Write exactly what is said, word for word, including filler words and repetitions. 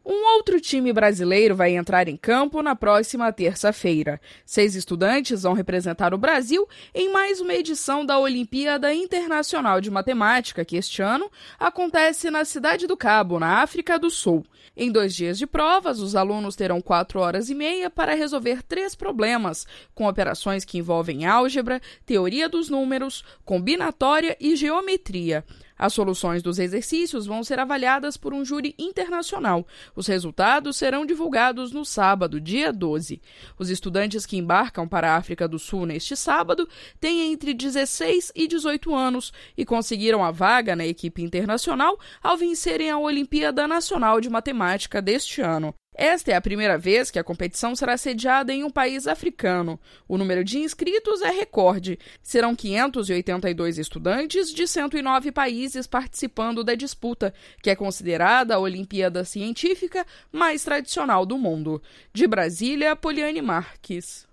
Um outro time brasileiro vai entrar em campo na próxima terça-feira. Seis estudantes vão representar o Brasil em mais uma edição da Olimpíada Internacional de Matemática, que este ano acontece na Cidade do Cabo, na África do Sul. Em dois dias de provas, os alunos terão quatro horas e meia para resolver três problemas, com operações que envolvem álgebra, teoria dos números, combinatória e geometria. As soluções dos exercícios vão ser avaliadas por um júri internacional. Os resultados serão divulgados no sábado, dia doze. Os estudantes que embarcam para a África do Sul neste sábado têm entre dezesseis e dezoito anos e conseguiram a vaga na equipe internacional ao vencerem a Olimpíada Nacional de Matemática deste ano. Esta é a primeira vez que a competição será sediada em um país africano. O número de inscritos é recorde. Serão quinhentos e oitenta e dois estudantes de cento e nove países participando da disputa, que é considerada a Olimpíada Científica mais tradicional do mundo. De Brasília, Poliane Marques.